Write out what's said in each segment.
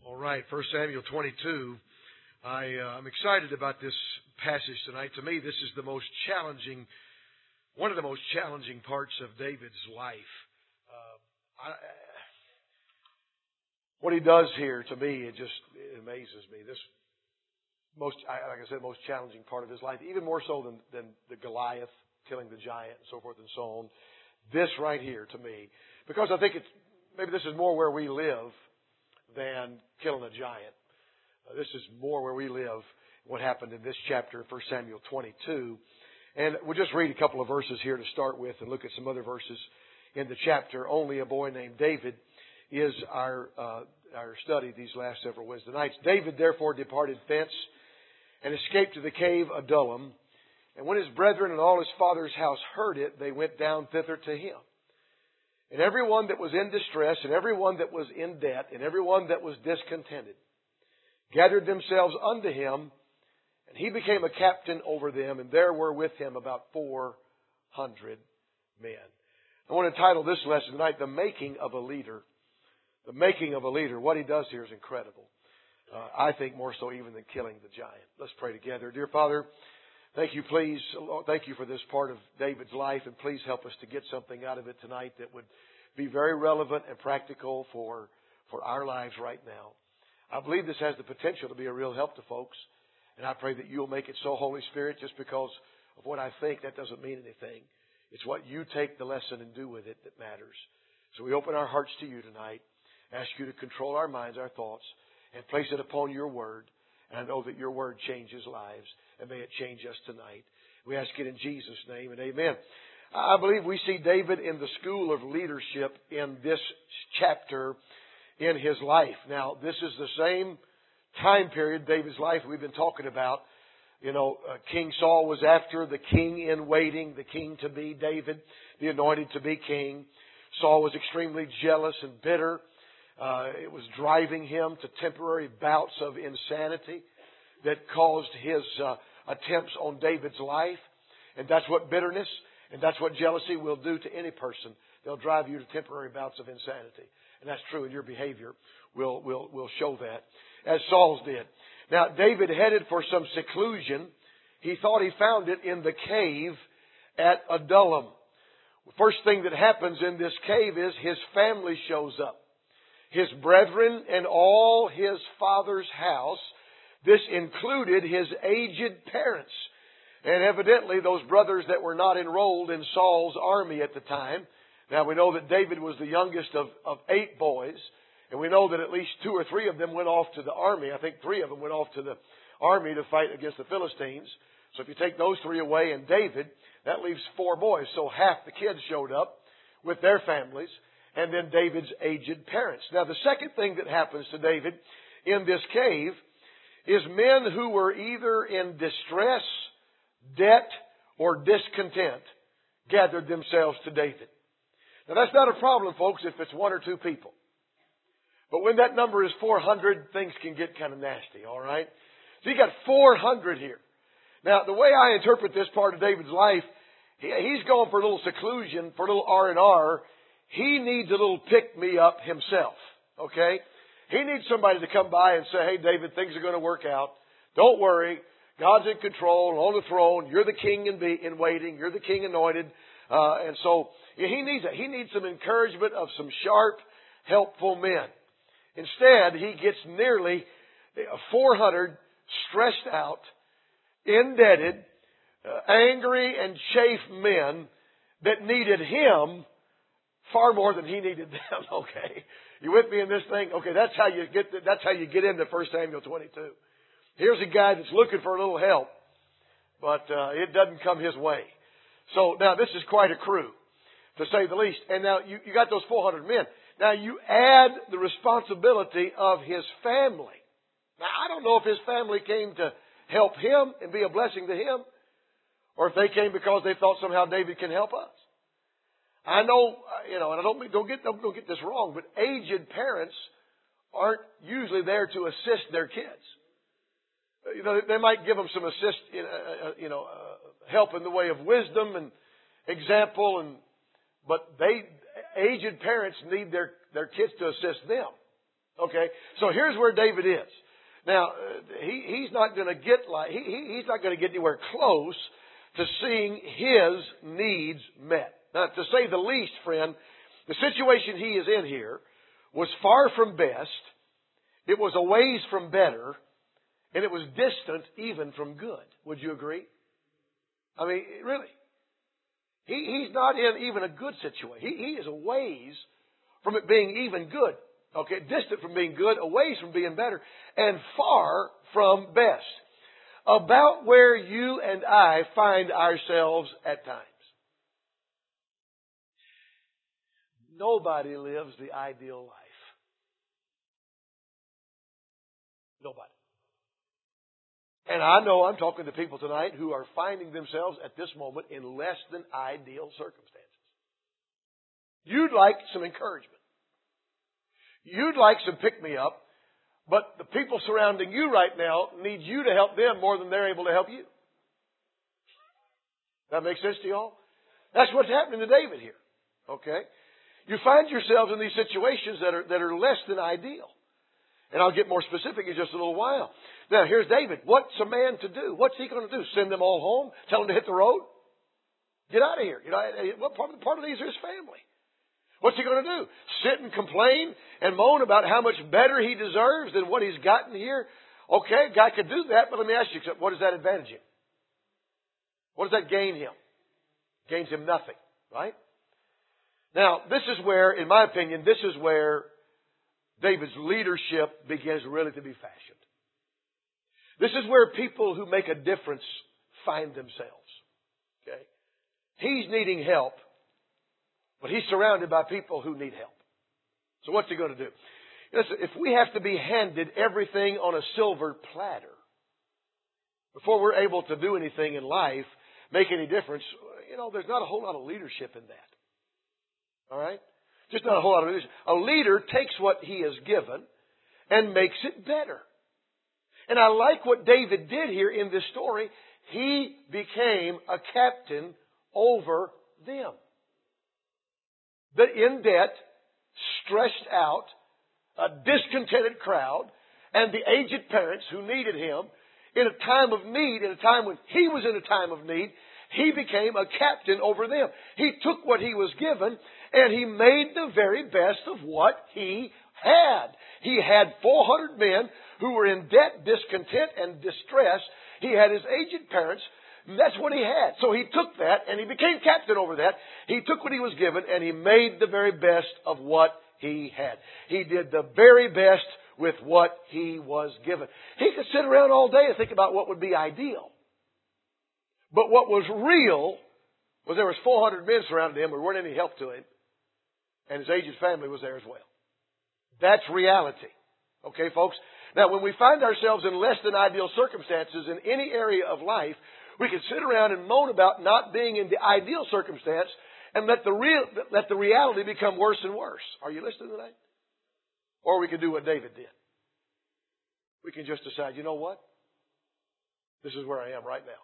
All right, 1 Samuel 22. I'm excited about this passage tonight. To me, this is one of the most challenging parts of David's life. What he does here, to me, it amazes me. This most challenging part of his life, even more so than the Goliath killing the giant and so forth and so on. This right here, to me, because I think maybe this is more where we live than killing a giant. This is more where we live, what happened in this chapter, 1 Samuel 22. And we'll just read a couple of verses here to start with and look at some other verses in the chapter. Only a boy named David is our study these last several Wednesday nights. David therefore departed thence and escaped to the cave Adullam. And when his brethren and all his father's house heard it, they went down thither to him. And everyone that was in distress, and everyone that was in debt, and everyone that was discontented, gathered themselves unto him, and he became a captain over them, and there were with him about 400 men. I want to title this lesson tonight, The Making of a Leader. The making of a leader. What he does here is incredible. I think more so even than killing the giant. Let's pray together. Dear Father, thank you, please. Thank you for this part of David's life, and please help us to get something out of it tonight that would be very relevant and practical for our lives right now. I believe this has the potential to be a real help to folks, and I pray that you'll make it so, Holy Spirit. Just because of what I think, that doesn't mean anything. It's what you take the lesson and do with it that matters. So we open our hearts to you tonight, ask you to control our minds, our thoughts, and place it upon your word. And I know that your word changes lives, and may it change us tonight. We ask it in Jesus' name, and amen. I believe we see David in the school of leadership in this chapter in his life. Now, this is the same time period, David's life, we've been talking about. King Saul was after the king in waiting, the king to be David, the anointed to be king. Saul was extremely jealous and bitter. It was driving him to temporary bouts of insanity that caused his attempts on David's life. And that's what bitterness and that's what jealousy will do to any person. They'll drive you to temporary bouts of insanity. And that's true, and your behavior will show that, as Saul's did. Now, David headed for some seclusion. He thought he found it in the cave at Adullam. First thing that happens in this cave is his family shows up. His brethren and all his father's house. This included his aged parents. And evidently those brothers that were not enrolled in Saul's army at the time. Now we know that David was the youngest of 8 boys. And we know that at least 2 or 3 of them went off to the army. I think 3 of them went off to the army to fight against the Philistines. So if you take those 3 away and David, that leaves 4 boys. So half the kids showed up with their families. And then David's aged parents. Now the second thing that happens to David in this cave is men who were either in distress, debt, or discontent gathered themselves to David. Now that's not a problem, folks, if it's 1 or 2 people. But when that number is 400, things can get kind of nasty, all right? So you got 400 here. Now, the way I interpret this part of David's life, he's going for a little seclusion, for a little R&R. He needs a little pick-me-up himself, okay? He needs somebody to come by and say, hey, David, things are going to work out. Don't worry. God's in control and on the throne. You're the king in waiting. You're the king anointed. And so he needs that. He needs some encouragement of some sharp, helpful men. Instead, he gets nearly 400 stressed out, indebted, angry and chafed men that needed him far more than he needed them. Okay, you with me in this thing? Okay, that's how you get into 1 Samuel 22. Here's a guy that's looking for a little help, but it doesn't come his way. So now this is quite a crew, to say the least. And now you got those 400 men. Now you add the responsibility of his family. Now I don't know if his family came to help him and be a blessing to him, or if they came because they thought somehow David can help us. I know, and I don't get this wrong, but aged parents aren't usually there to assist their kids. They might give them some help in the way of wisdom and example, but aged parents need their kids to assist them. Okay? So here's where David is. Now, he's not going to get he's not going to get anywhere close to seeing his needs met. Now, to say the least, friend, the situation he is in here was far from best. It was a ways from better. And it was distant even from good. Would you agree? I mean, really. He's not in even a good situation. He is a ways from it being even good. Okay, distant from being good, a ways from being better, and far from best. About where you and I find ourselves at times. Nobody lives the ideal life. Nobody. And I know I'm talking to people tonight who are finding themselves at this moment in less than ideal circumstances. You'd like some encouragement. You'd like some pick-me-up, but the people surrounding you right now need you to help them more than they're able to help you. That makes sense to y'all? That's what's happening to David here. Okay? You find yourselves in these situations that are less than ideal. And I'll get more specific in just a little while. Now, here's David. What's a man to do? What's he going to do? Send them all home? Tell them to hit the road? Get out of here. You know, what part of these are his family? What's he going to do? Sit and complain and moan about how much better he deserves than what he's gotten here? Okay, guy could do that, but let me ask you, what does that advantage him? What does that gain him? Gains him nothing, right? Now, this is where, in my opinion, this is where David's leadership begins really to be fashioned. This is where people who make a difference find themselves. Okay? He's needing help, but he's surrounded by people who need help. So what's he going to do? Listen, if we have to be handed everything on a silver platter before we're able to do anything in life, make any difference, you know, there's not a whole lot of leadership in that. All right? Just not a whole lot of leadership. A leader takes what he is given and makes it better. And I like what David did here in this story. He became a captain over them. The in debt, stressed out, a discontented crowd, and the aged parents who needed him in a time of need, in a time when he was in a time of need, he became a captain over them. He took what he was given and he made the very best of what he had. He had 400 men who were in debt, discontent, and distress. He had his aged parents. That's what he had. So he took that and he became captain over that. He took what he was given and he made the very best of what he had. He did the very best with what he was given. He could sit around all day and think about what would be ideal. But what was real was there was 400 men surrounding him. There weren't any help to him. And his aged family was there as well. That's reality. Okay, folks? Now, when we find ourselves in less than ideal circumstances in any area of life, we can sit around and moan about not being in the ideal circumstance and let the reality become worse and worse. Are you listening tonight? Or we can do what David did. We can just decide, you know what? This is where I am right now.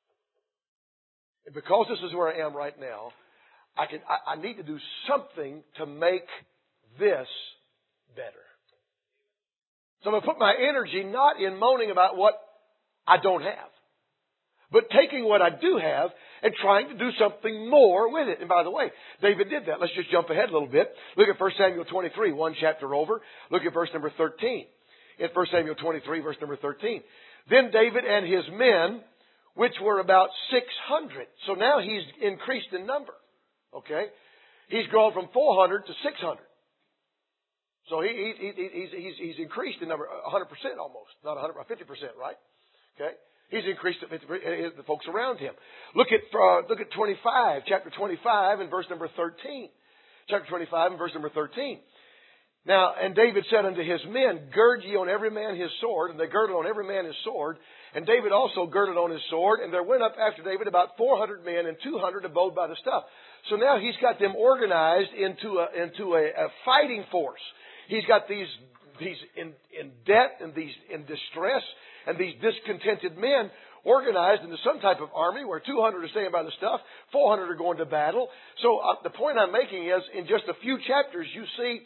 And because this is where I am right now, I need to do something to make this better. So I'm going to put my energy not in moaning about what I don't have, but taking what I do have and trying to do something more with it. And by the way, David did that. Let's just jump ahead a little bit. Look at 1 Samuel 23, one chapter over. Look at verse number 13. In 1 Samuel 23, verse number 13. Then David and his men, which were about 600. So now he's increased in number. Okay? He's grown from 400 to 600. So he's increased in number 100% almost. Not 100, 50%, right? Okay? He's increased it, the folks around him. Look at 25, chapter 25 and verse number 13. Chapter 25 and verse number 13. Now, and David said unto his men, gird ye on every man his sword. And they girded on every man his sword. And David also girded on his sword. And there went up after David about 400 men, and 200 abode by the stuff. So now he's got them organized into a fighting force. He's got these in debt and these in distress and these discontented men organized into some type of army where 200 are staying by the stuff, 400 are going to battle. So the point I'm making is, in just a few chapters, you see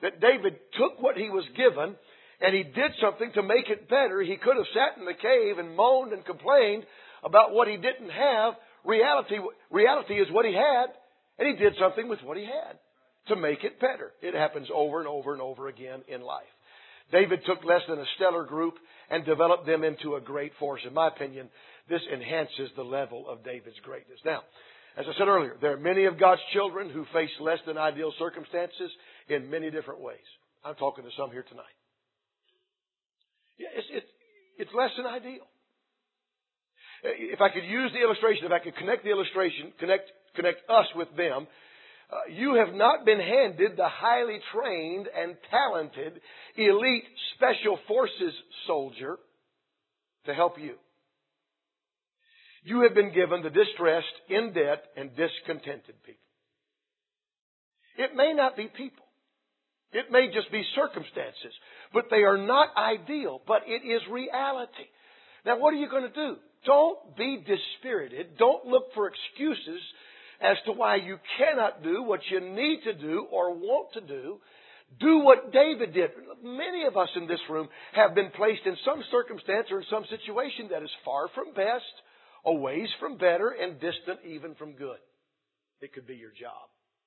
that David took what he was given and he did something to make it better. He could have sat in the cave and moaned and complained about what he didn't have. Reality is what he had, and he did something with what he had to make it better. It happens over and over and over again in life. David took less than a stellar group and developed them into a great force. In my opinion, this enhances the level of David's greatness. Now, as I said earlier, there are many of God's children who face less than ideal circumstances in many different ways. I'm talking to some here tonight. Yeah, it's less than ideal. If I could use the illustration, if I could connect the illustration, connect us with them, you have not been handed the highly trained and talented elite special forces soldier to help you. You have been given the distressed, in debt, and discontented people. It may not be people. It may just be circumstances. But they are not ideal, but it is reality. Now, what are you going to do? Don't be dispirited. Don't look for excuses as to why you cannot do what you need to do or want to do. Do what David did. Many of us in this room have been placed in some circumstance or in some situation that is far from best, a ways from better, and distant even from good. It could be your job.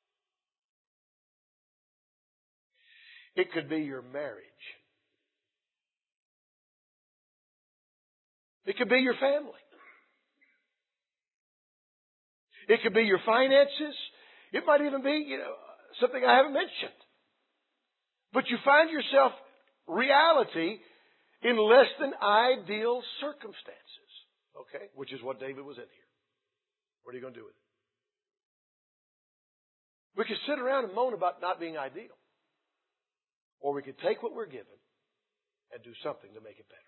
It could be your marriage. It could be your family. It could be your finances. It might even be, something I haven't mentioned. But you find yourself reality in less than ideal circumstances. Okay? Which is what David was in here. What are you going to do with it? We could sit around and moan about not being ideal. Or we could take what we're given and do something to make it better.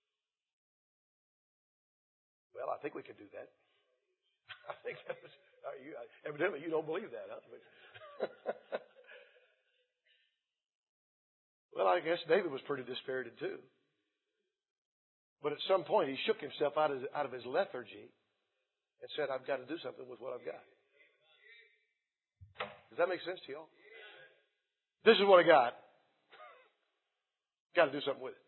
Well, I think we could do that. I think that was, evidently you don't believe that, huh? Well, I guess David was pretty dispirited too. But at some point he shook himself out of his lethargy and said, I've got to do something with what I've got. Does that make sense to y'all? This is what I got. Got to do something with it.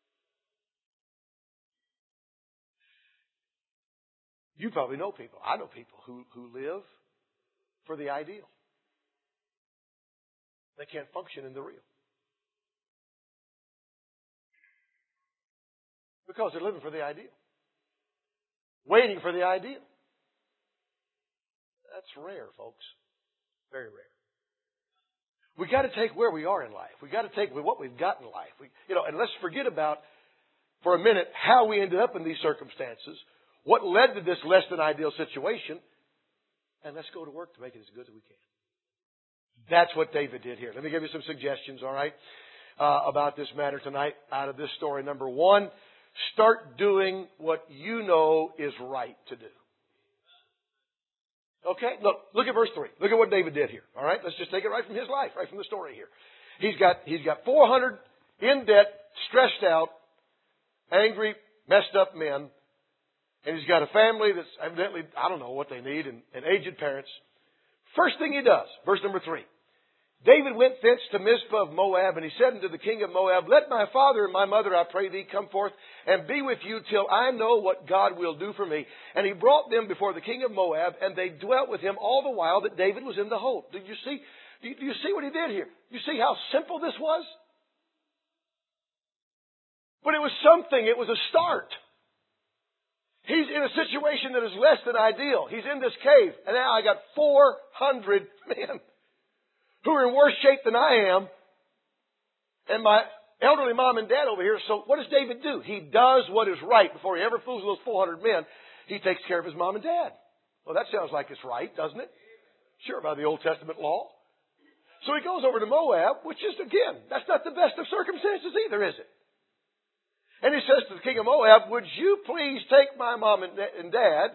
You probably know people. I know people who live for the ideal. They can't function in the real. Because they're living for the ideal. Waiting for the ideal. That's rare, folks. Very rare. We got to take where we are in life. We got to take what we've got in life. And let's forget about, for a minute, how we ended up in these circumstances, what led to this less than ideal situation, and let's go to work to make it as good as we can. That's what David did here. Let me give you some suggestions, all right, about this matter tonight out of this story. Number one, start doing what you know is right to do. Okay? Look at verse 3. Look at what David did here. All right? Let's just take it right from his life, right from the story here. He's got 400 in debt, stressed out, angry, messed up men. And he's got a family that's evidently, I don't know what they need, and aged parents. First thing he does, verse number 3. David went thence to Mizpah of Moab, and he said unto the king of Moab, Let my father and my mother, I pray thee, come forth and be with you till I know what God will do for me. And he brought them before the king of Moab, and they dwelt with him all the while that David was in the hold. Do you see what he did here? You see how simple this was? But it was something. It was a start. He's in a situation that is less than ideal. He's in this cave, and now I got 400 men who are in worse shape than I am, and my elderly mom and dad over here. So what does David do? He does what is right before he ever fools those 400 men. He takes care of his mom and dad. Well, that sounds like it's right, doesn't it? Sure, by the Old Testament law. So he goes over to Moab, which is, again, that's not the best of circumstances either, is it? And he says to the king of Moab, would you please take my mom and dad?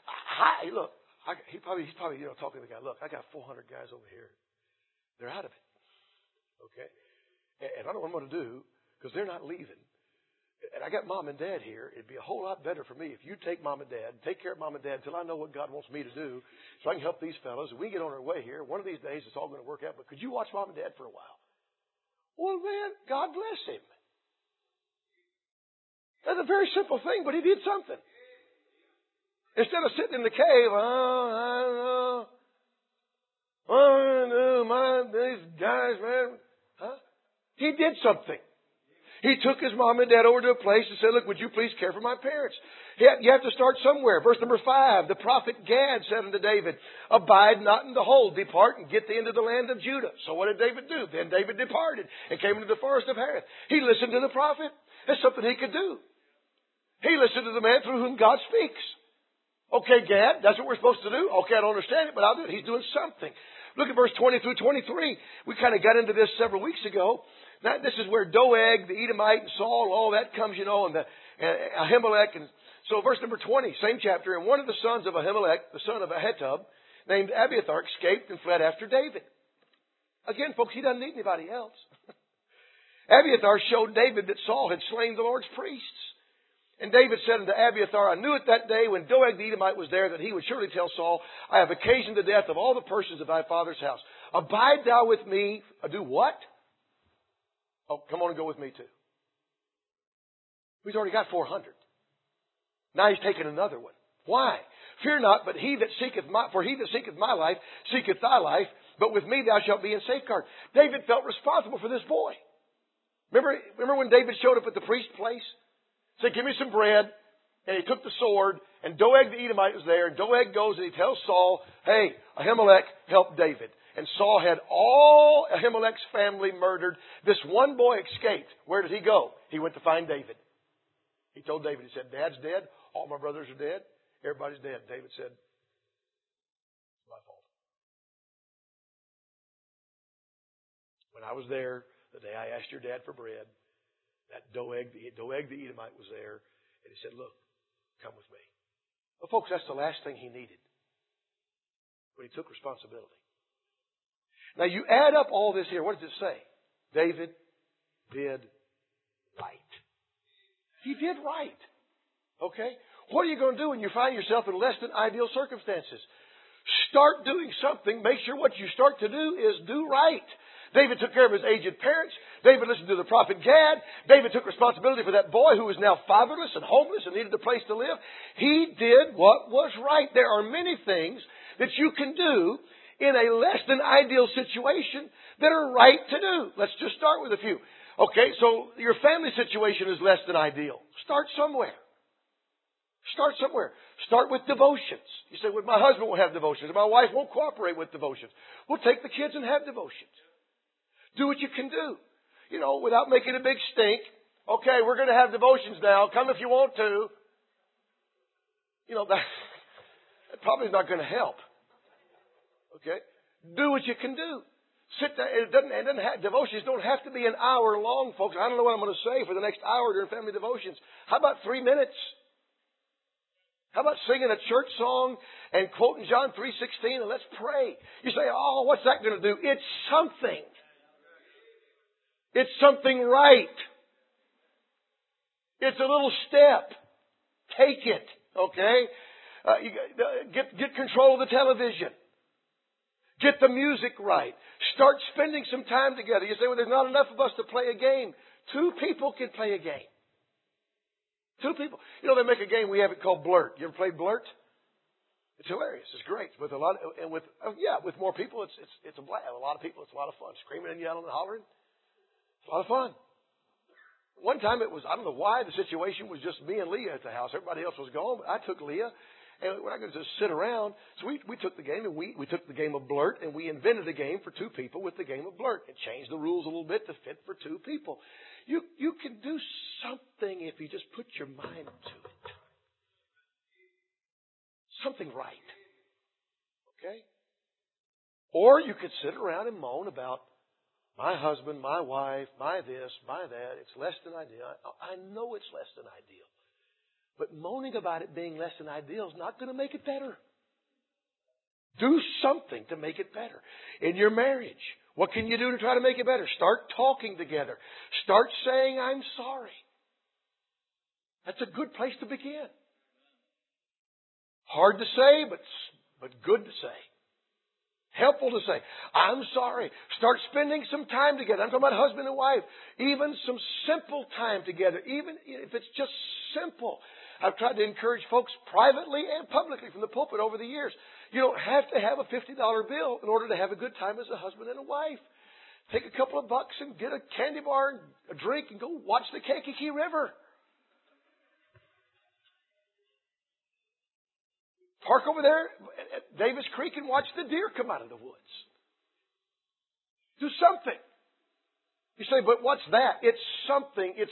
He's probably talking to the guy. Look, I got 400 guys over here. They're out of it. Okay? And I don't know what I'm going to do because they're not leaving. And I got mom and dad here. It'd be a whole lot better for me if you take mom and dad, take care of mom and dad until I know what God wants me to do so I can help these fellows. And we get on our way here. One of these days it's all going to work out. But could you watch mom and dad for a while? Well, man, God bless him. That's a very simple thing, but he did something. Instead of sitting in the cave, these guys, man. Huh? He did something. He took his mom and dad over to a place and said, look, would you please care for my parents? You have to start somewhere. Verse number 5, the prophet Gad said unto David, abide not in the hold, depart and get thee into the land of Judah. So what did David do? Then David departed and came into the forest of Hareth. He listened to the prophet. That's something he could do. He listened to the man through whom God speaks. Okay, Gad, that's what we're supposed to do. Okay, I don't understand it, but I'll do it. He's doing something. Look at verse 20 through 23. We kind of got into this several weeks ago. Now, this is where Doeg, the Edomite, and Saul, all that comes, and Ahimelech. And so verse number 20, same chapter. And one of the sons of Ahimelech, the son of Ahitub, named Abiathar, escaped and fled after David. Again, folks, he doesn't need anybody else. Abiathar showed David that Saul had slain the Lord's priests. And David said unto Abiathar, I knew it that day when Doeg the Edomite was there that he would surely tell Saul, I have occasioned the death of all the persons of thy father's house. Abide thou with me. Do what? Oh, come on and go with me too. He's already got 400. Now he's taken another one. Why? Fear not, but he that seeketh my life seeketh thy life, but with me thou shalt be in safeguard. David felt responsible for this boy. Remember when David showed up at the priest's place? Said, give me some bread. And he took the sword, and Doeg the Edomite was there, and Doeg goes and he tells Saul, hey, Ahimelech helped David. And Saul had all Ahimelech's family murdered. This one boy escaped. Where did he go? He went to find David. He told David, he said, Dad's dead. All my brothers are dead. Everybody's dead. David said, it's my fault. When I was there, the day I asked your dad for bread, that Doeg the Edomite was there. And he said, look, come with me. Well, folks, that's the last thing he needed when he took responsibility. Now, you add up all this here. What does it say? David did right. He did right. Okay? What are you going to do when you find yourself in less than ideal circumstances? Start doing something. Make sure what you start to do is do right. David took care of his aged parents. David listened to the prophet Gad. David took responsibility for that boy who was now fatherless and homeless and needed a place to live. He did what was right. There are many things that you can do in a less than ideal situation that are right to do. Let's just start with a few. Okay, so your family situation is less than ideal. Start somewhere. Start somewhere. Start with devotions. You say, well, my husband will have devotions. My wife won't cooperate with devotions. We'll take the kids and have devotions. Do what you can do. You know, without making a big stink. Okay, we're going to have devotions now. Come if you want to. You know, that probably is not going to help. Okay? Do what you can do. Sit there. Devotions don't have to be an hour long, folks. I don't know what I'm going to say for the next hour during family devotions. How about 3 minutes? How about singing a church song and quoting John 3:16 and let's pray? You say, oh, what's that going to do? It's something. It's something right. It's a little step. Take it. Okay? Get control of the television. Get the music right. Start spending some time together. You say, well, there's not enough of us to play a game. 2 people can play a game. 2 people. You know, they make a game, we have it called Blurt. You ever played Blurt? It's hilarious. It's great. With with more people, it's a blast. A lot of people, it's a lot of fun. Screaming and yelling and hollering. It's a lot of fun. One time it was, I don't know why, the situation was just me and Leah at the house. Everybody else was gone, but I took Leah. And we're not going to just sit around. So we took the game and we took the game of Blurt and we invented a game for 2 people with the game of Blurt and changed the rules a little bit to fit for 2 people. You can do something if you just put your mind to it. Something right. Okay? Or you could sit around and moan about my husband, my wife, my this, my that. It's less than ideal. I know it's less than ideal. But moaning about it being less than ideal is not going to make it better. Do something to make it better. In your marriage, what can you do to try to make it better? Start talking together. Start saying, I'm sorry. That's a good place to begin. Hard to say, but good to say. Helpful to say, I'm sorry. Start spending some time together. I'm talking about husband and wife. Even some simple time together. Even if it's just simple. I've tried to encourage folks privately and publicly from the pulpit over the years. You don't have to have a $50 bill in order to have a good time as a husband and a wife. Take a couple of bucks and get a candy bar and a drink and go watch the Kankakee River. Park over there at Davis Creek and watch the deer come out of the woods. Do something. You say, but what's that? It's something. It's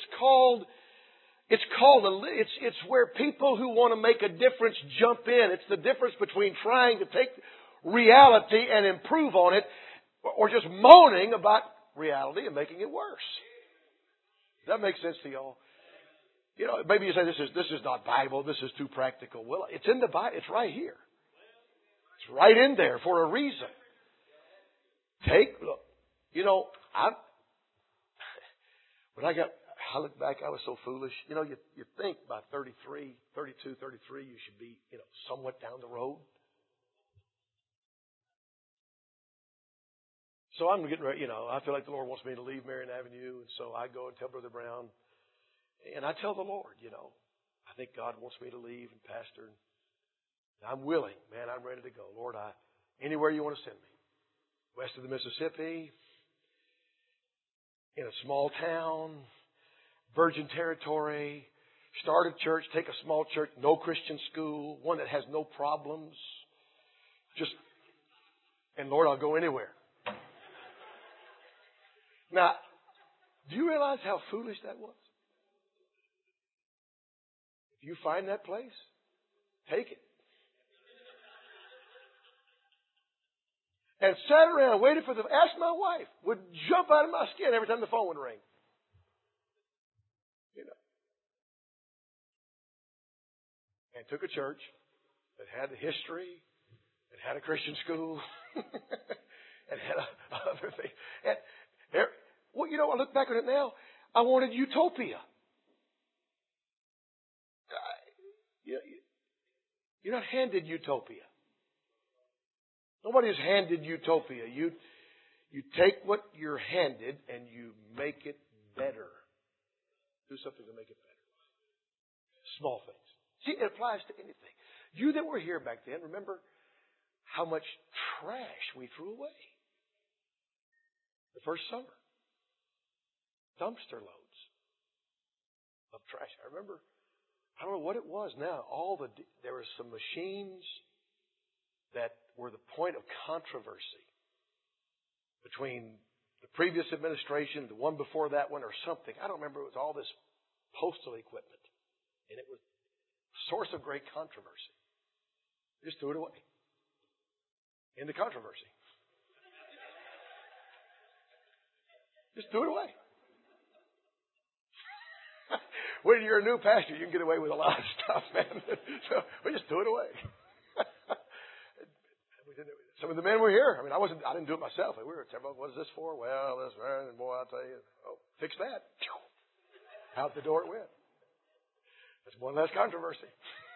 where people who want to make a difference jump in. It's the difference between trying to take reality and improve on it or just moaning about reality and making it worse. Does that make sense to y'all? You know, maybe you say this is not Bible, this is too practical. Well, it's in the Bible, it's right here. It's right in there for a reason. Look, you know, I look back, I was so foolish. You know, you think by 32, 33, you should be, you know, somewhat down the road. So I'm getting ready, you know, I feel like the Lord wants me to leave Marion Avenue, and so I go and tell Brother Brown. And I tell the Lord, you know, I think God wants me to leave and pastor. And I'm willing, man, I'm ready to go. Lord, anywhere you want to send me. West of the Mississippi, in a small town, virgin territory, start a church, take a small church, no Christian school, one that has no problems. And Lord, I'll go anywhere. Now, do you realize how foolish that was? If you find that place, take it. And sat around waiting for ask my wife, would jump out of my skin every time the phone would ring. You know. And took a church that had a history, that had a Christian school, and had other things. Well, you know, I look back on it now, I wanted utopia. You're not handed utopia. Nobody's handed utopia. You take what you're handed and you make it better. Do something to make it better. Small things. See, it applies to anything. You that were here back then, remember how much trash we threw away the first summer. Dumpster loads of trash. I remember, I don't know what it was now. There were some machines that were the point of controversy between the previous administration, the one before that one, or something. I don't remember. It was all this postal equipment. And it was a source of great controversy. Just threw it away. In the controversy. Just threw it away. When you're a new pastor, you can get away with a lot of stuff, man. So we just threw it away. Some of the men were here. I mean, I didn't do it myself. We were telling, what is this for? Well, this, and boy, I'll tell you, fix that. Out the door it went. That's one less controversy.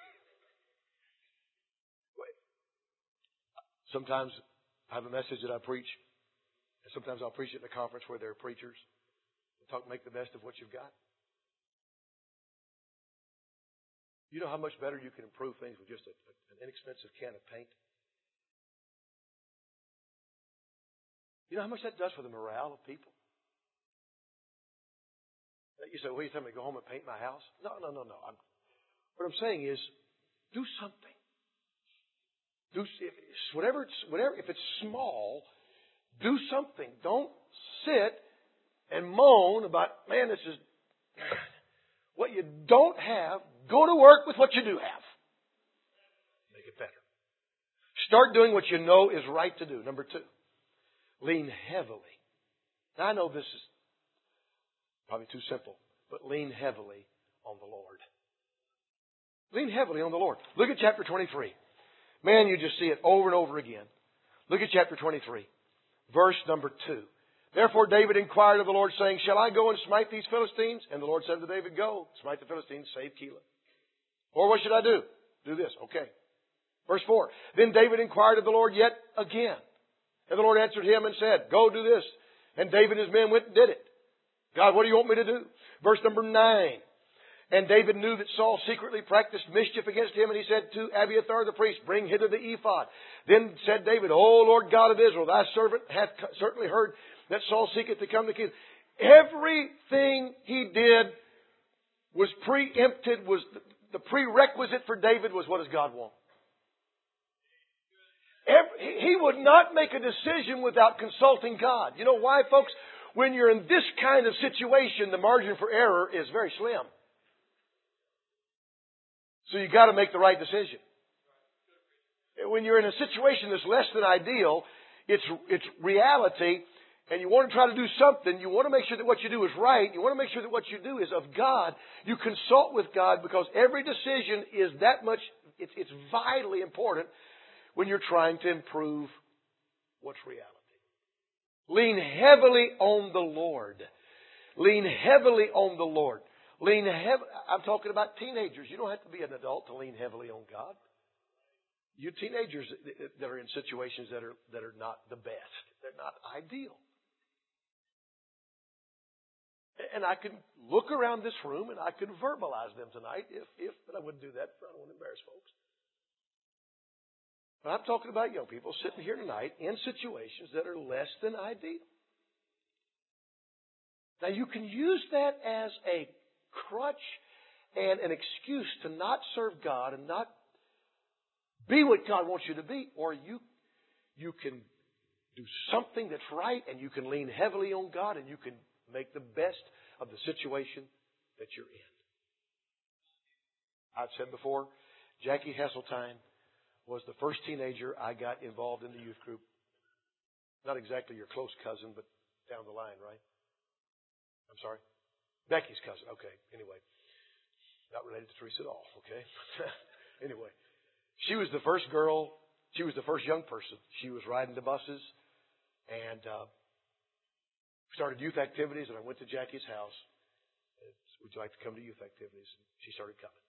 Sometimes I have a message that I preach, and sometimes I'll preach it in a conference where there are preachers. Make the best of what you've got. You know how much better you can improve things with just an inexpensive can of paint? You know how much that does for the morale of people? You say, well, you tell me to go home and paint my house? No. What I'm saying is, do something. If it's small, do something. Don't sit and moan about, man, this is what you don't have. Go to work with what you do have. Make it better. Start doing what you know is right to do. Number 2, lean heavily. Now, I know this is probably too simple, but lean heavily on the Lord. Lean heavily on the Lord. Look at chapter 23. Man, you just see it over and over again. Look at chapter 23, verse number 2. Therefore David inquired of the Lord, saying, shall I go and smite these Philistines? And the Lord said to David, go, smite the Philistines, save Keilah. Or what should I do? Do this. Okay. Verse 4. Then David inquired of the Lord yet again. And the Lord answered him and said, go do this. And David and his men went and did it. God, what do you want me to do? Verse number 9. And David knew that Saul secretly practiced mischief against him, and he said to Abiathar the priest, bring hither the ephod. Then said David, O Lord God of Israel, thy servant hath certainly heard that Saul seeketh to come to kill. Everything he did was preempted, was the prerequisite for David was, what does God want? He would not make a decision without consulting God. You know why, folks? When you're in this kind of situation, the margin for error is very slim. So you've got to make the right decision. When you're in a situation that's less than ideal, it's reality, and you want to try to do something, you want to make sure that what you do is right, you want to make sure that what you do is of God, you consult with God because every decision is that much, it's vitally important when you're trying to improve what's reality. Lean heavily on the Lord. Lean heavily on the Lord. I'm talking about teenagers. You don't have to be an adult to lean heavily on God. You teenagers that are in situations that are not the best. They're not ideal. And I can look around this room and I can verbalize them tonight but I wouldn't do that. I don't want to embarrass folks. But I'm talking about young people sitting here tonight in situations that are less than ideal. Now you can use that as a crutch and an excuse to not serve God and not be what God wants you to be, or you can do something that's right and you can lean heavily on God and you can make the best of the situation that you're in. I've said before, Jackie Hesseltine was the first teenager I got involved in the youth group. Not exactly your close cousin, but down the line, right? I'm sorry? Becky's cousin. Okay, anyway. Not related to Teresa at all, okay? Anyway. She was the first girl. She was the first young person. She was riding the buses and started youth activities, and I went to Jackie's house. Would you like to come to youth activities? And she started coming.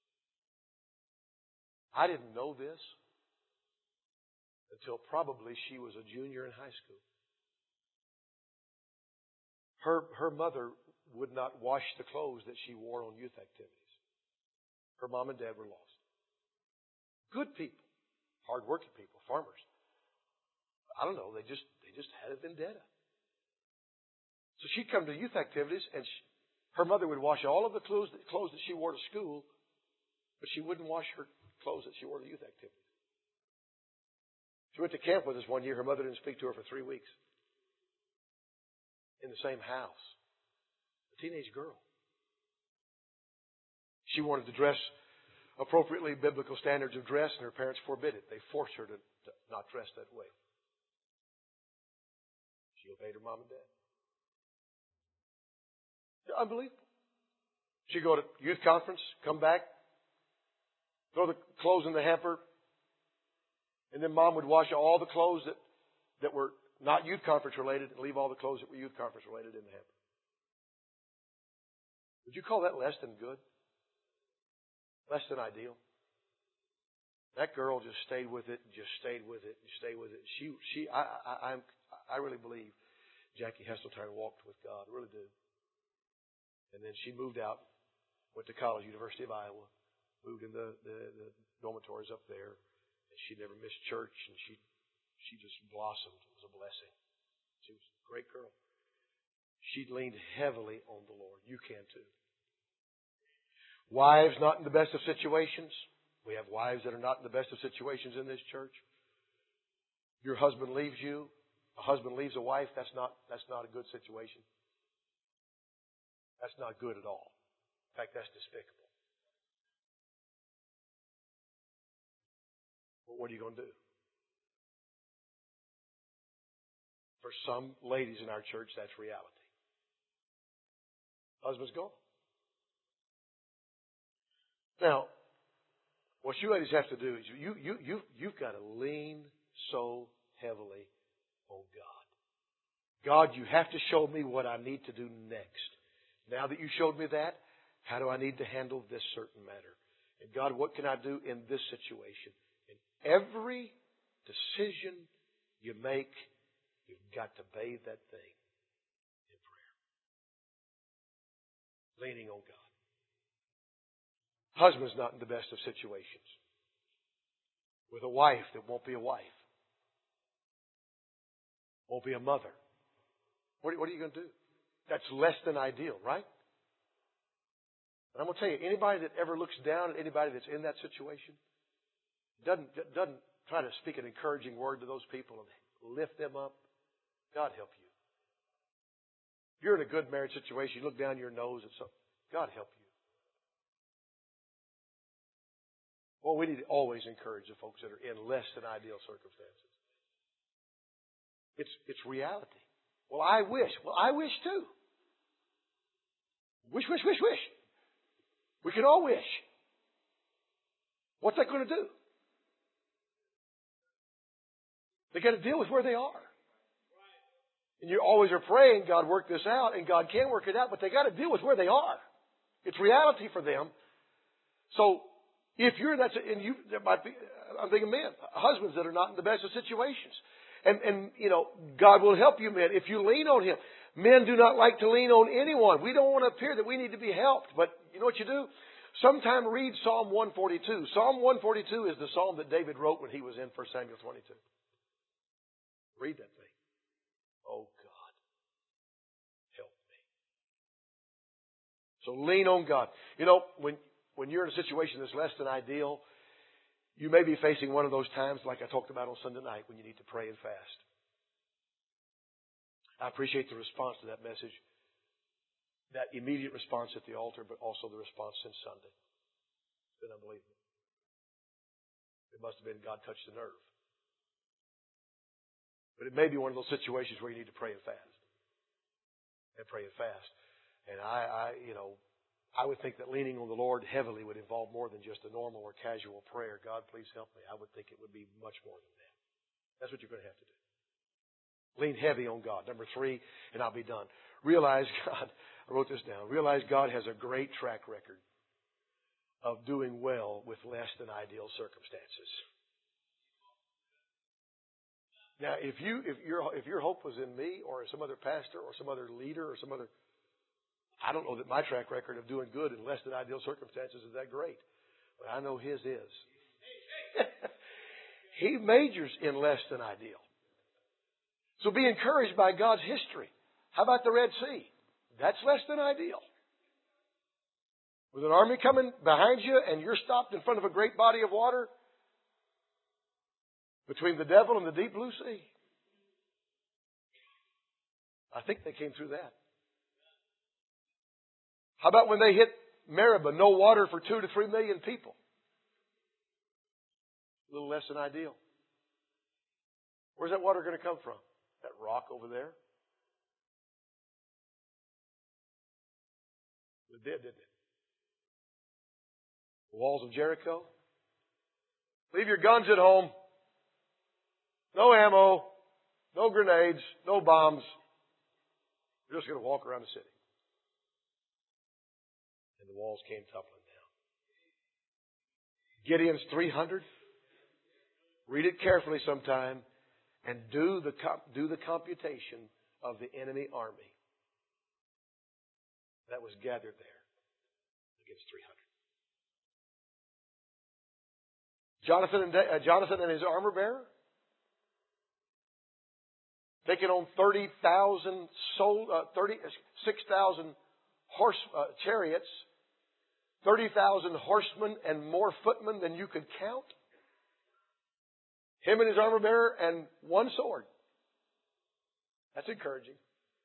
I didn't know this until probably she was a junior in high school. Her mother would not wash the clothes that she wore on youth activities. Her mom and dad were lost. Good people, hard-working people, farmers. I don't know. They just had a vendetta. So she'd come to youth activities, and her mother would wash all of the clothes that she wore to school, but she wouldn't wash her clothes that she wore to youth activities. She went to camp with us one year. Her mother didn't speak to her for 3 weeks. In the same house. A teenage girl. She wanted to dress appropriately biblical standards of dress, and her parents forbid it. They forced her to not dress that way. She obeyed her mom and dad. Unbelievable. She'd go to youth conference, come back, throw the clothes in the hamper, and then mom would wash all the clothes that were not youth conference related and leave all the clothes that were youth conference related in the hamper. Would you call that less than good? Less than ideal? That girl just stayed with it, and just stayed with it, and stayed with it. I really believe Jackie Hesseltine walked with God. I really do. And then she moved out, went to college, University of Iowa, moved in the dormitories up there, and she never missed church, and she just blossomed. It was a blessing. She was a great girl. She leaned heavily on the Lord. You can too. Wives not in the best of situations. We have wives that are not in the best of situations in this church. Your husband leaves you. A husband leaves a wife. That's not a good situation. That's not good at all. In fact, that's despicable. Well, what are you going to do? For some ladies in our church, that's reality. Husband's gone. Now, what you ladies have to do is you've got to lean so heavily on God. God, you have to show me what I need to do next. Now that you showed me that, how do I need to handle this certain matter? And God, what can I do in this situation? And every decision you make, you've got to bathe that thing in prayer. Leaning on God. Husband's not in the best of situations. With a wife that won't be a wife. Won't be a mother. What are you going to do? That's less than ideal, right? And I'm going to tell you, anybody that ever looks down at anybody that's in that situation, doesn't try to speak an encouraging word to those people and lift them up, God help you. If you're in a good marriage situation, you look down your nose at something, God help you. Well, we need to always encourage the folks that are in less than ideal circumstances. It's reality. Well, I wish. Well, I wish too. Wish. We can all wish. What's that going to do? They got to deal with where they are. And you always are praying, God, work this out, and God can work it out, but they got to deal with where they are. It's reality for them. So, if you're in that, and there might be, I'm thinking men, husbands that are not in the best of situations. And God will help you, men, if you lean on Him. Men do not like to lean on anyone. We don't want to appear that we need to be helped. But you know what you do? Sometime read Psalm 142. Psalm 142 is the psalm that David wrote when he was in 1 Samuel 22. Read that thing. Oh, God, help me. So lean on God. When you're in a situation that's less than ideal, you may be facing one of those times like I talked about on Sunday night when you need to pray and fast. I appreciate the response to that message, that immediate response at the altar, but also the response since Sunday. It's been unbelievable. It must have been God touched the nerve. But it may be one of those situations where you need to pray and fast. And pray and fast. And I would think that leaning on the Lord heavily would involve more than just a normal or casual prayer. God, please help me. I would think it would be much more than that. That's what you're going to have to do. Lean heavy on God. Number 3, and I'll be done. Realize God, I wrote this down. Realize God has a great track record of doing well with less than ideal circumstances. Now, if your hope was in me or some other pastor or some other leader or some other, I don't know that my track record of doing good in less than ideal circumstances is that great. But I know His is. He majors in less than ideal. So be encouraged by God's history. How about the Red Sea? That's less than ideal. With an army coming behind you and you're stopped in front of a great body of water between the devil and the deep blue sea. I think they came through that. How about when they hit Meribah, no water for 2 to 3 million people? A little less than ideal. Where's that water going to come from? That rock over there? It did, didn't it? The walls of Jericho. Leave your guns at home. No ammo. No grenades. No bombs. You're just going to walk around the city. And the walls came tumbling down. Gideon's 300. Read it carefully sometime. And do the computation of the enemy army that was gathered there against 300. Jonathan and his armor bearer taking on 36,000 horse chariots, 30,000 horsemen, and more footmen than you could count. Him and his armor bearer and one sword. That's encouraging.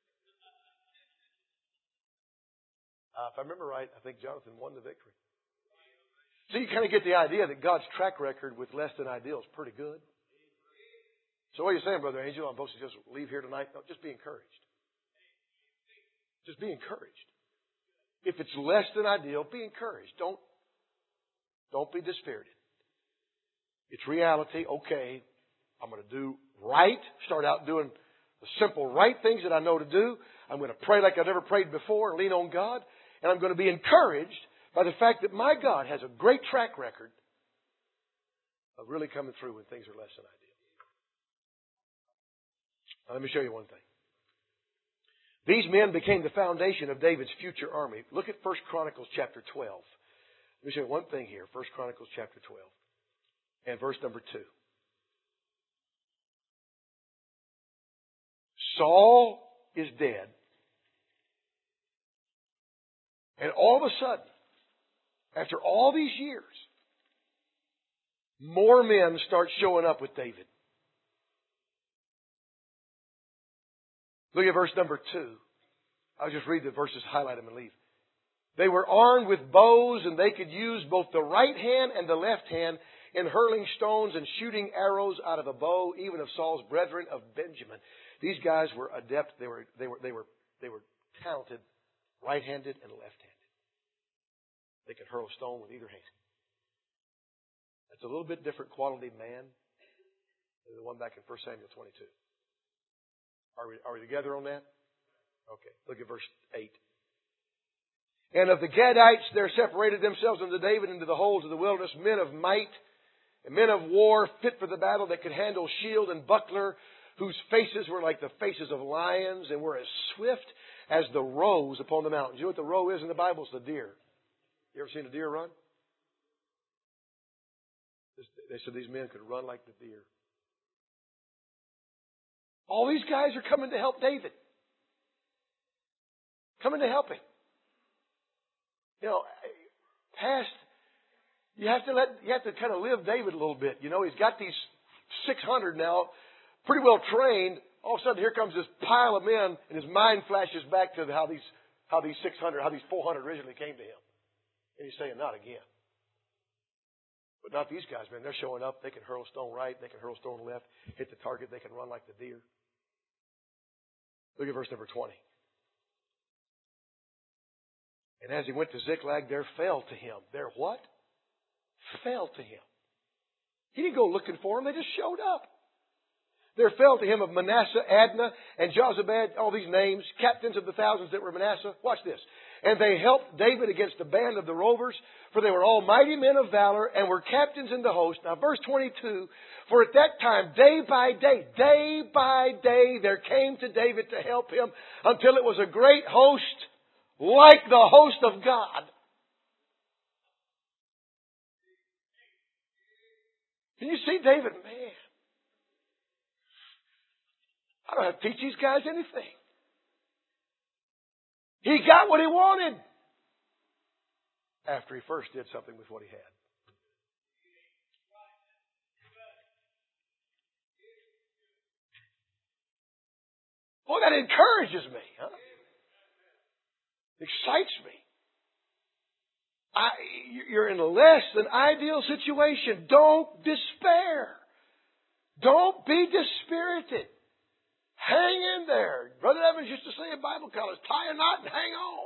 If I remember right, I think Jonathan won the victory. So you kind of get the idea that God's track record with less than ideal is pretty good. So what are you saying, Brother Angel? I'm supposed to just leave here tonight? No, just be encouraged. Just be encouraged. If it's less than ideal, be encouraged. Don't be dispirited. It's reality. Okay, I'm going to do right. Start out doing the simple right things that I know to do. I'm going to pray like I've never prayed before and lean on God. And I'm going to be encouraged by the fact that my God has a great track record of really coming through when things are less than ideal. Now, let me show you one thing. These men became the foundation of David's future army. Look at 1 Chronicles chapter 12. Let me show you one thing here. 1 Chronicles chapter 12 and verse number 2. Saul is dead. And all of a sudden, after all these years, more men start showing up with David. Look at verse number 2. I'll just read the verses, highlight them, and leave. They were armed with bows, and they could use both the right hand and the left hand in hurling stones and shooting arrows out of a bow, even of Saul's brethren of Benjamin. These guys were adept. They were talented, right-handed and left-handed. They could hurl a stone with either hand. That's a little bit different quality man than the one back in 1 Samuel 22. Are we together on that? Okay. Look at verse 8. And of the Gadites there separated themselves unto David into the holes of the wilderness men of might and men of war fit for the battle that could handle shield and buckler, whose faces were like the faces of lions and were as swift as the roes upon the mountains. You know what the roe is in the Bible? It's the deer. You ever seen a deer run? They said these men could run like the deer. All these guys are coming to help David. Coming to help him. You know, you have to kind of live David a little bit. You know, he's got these 600 now, pretty well trained. All of a sudden, here comes this pile of men, and his mind flashes back to how these 400 originally came to him. And he's saying, not again. But not these guys, man. They're showing up. They can hurl a stone right. They can hurl a stone left. Hit the target. They can run like the deer. Look at verse number 20. And as he went to Ziklag, there fell to him. There what? Fell to him. He didn't go looking for him. They just showed up. There fell to him of Manasseh, Adnah, and Jozabad, all these names, captains of the thousands that were Manasseh. Watch this. And they helped David against the band of the rovers, for they were all mighty men of valor and were captains in the host. Now verse 22, for at that time, day by day, there came to David to help him until it was a great host like the host of God. Can you see David? Man, I don't have to teach these guys anything. He got what he wanted after he first did something with what he had. Boy, that encourages me. Huh? Excites me. You're in a less than ideal situation. Don't despair. Don't be dispirited. Hang in there. Brother Evans used to say in Bible college, tie a knot and hang on.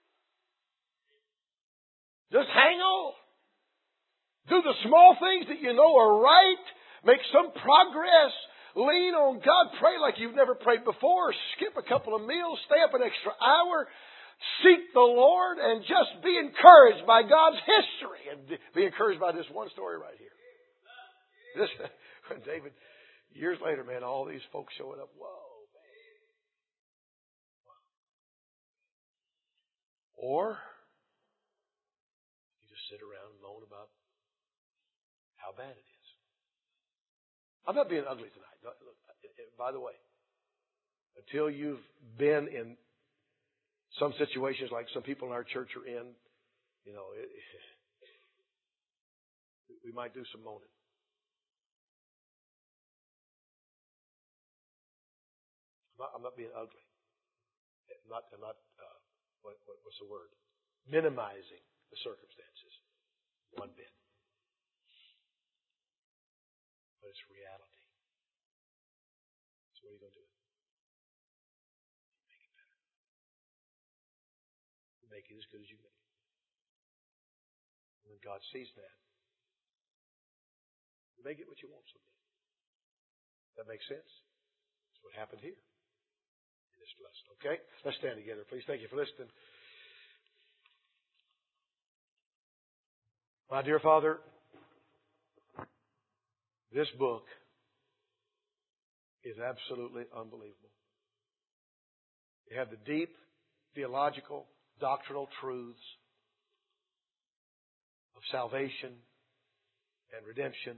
Just hang on. Do the small things that you know are right. Make some progress. Lean on God. Pray like you've never prayed before. Skip a couple of meals. Stay up an extra hour. Seek the Lord and just be encouraged by God's history. And be encouraged by this one story right here. When David, years later, man, all these folks showing up. Whoa, man. Or you just sit around and moan about how bad it is. I'm not being ugly tonight. Look, by the way, until you've been in some situations like some people in our church are in, you know, we might do some moaning. I'm not being ugly. What's the word? Minimizing the circumstances one bit. But it's reality. So what are you going to do? Make it better. Make it as good as you make it. And when God sees that, you may get what you want someday. That makes sense? That's what happened here. This lesson. Okay? Let's stand together, please. Thank you for listening. My dear Father, this book is absolutely unbelievable. You have the deep theological, doctrinal truths of salvation and redemption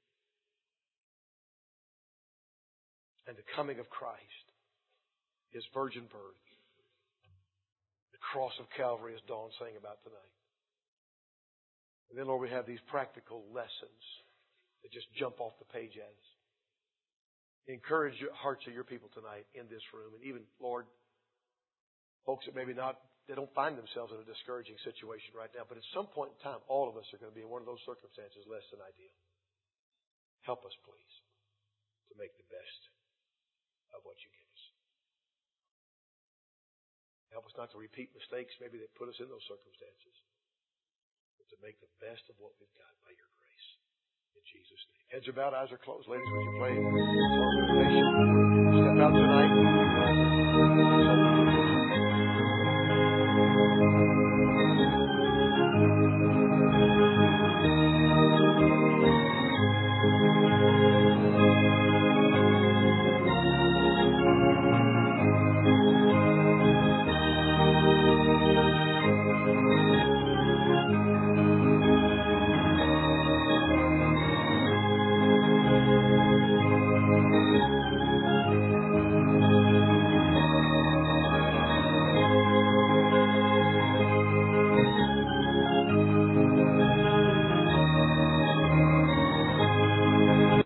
and the coming of Christ, His virgin birth, the cross of Calvary, as Dawn sang about tonight. And then, Lord, we have these practical lessons that just jump off the page at us. Encourage the hearts of your people tonight in this room. And even, Lord, folks that maybe they don't find themselves in a discouraging situation right now, but at some point in time, all of us are going to be in one of those circumstances less than ideal. Help us, please, to make the best of what you give us. Help us not to repeat mistakes maybe that put us in those circumstances, but to make the best of what we've got by your grace. In Jesus' name. Heads are bowed, eyes are closed. Ladies, would you play? Step out tonight.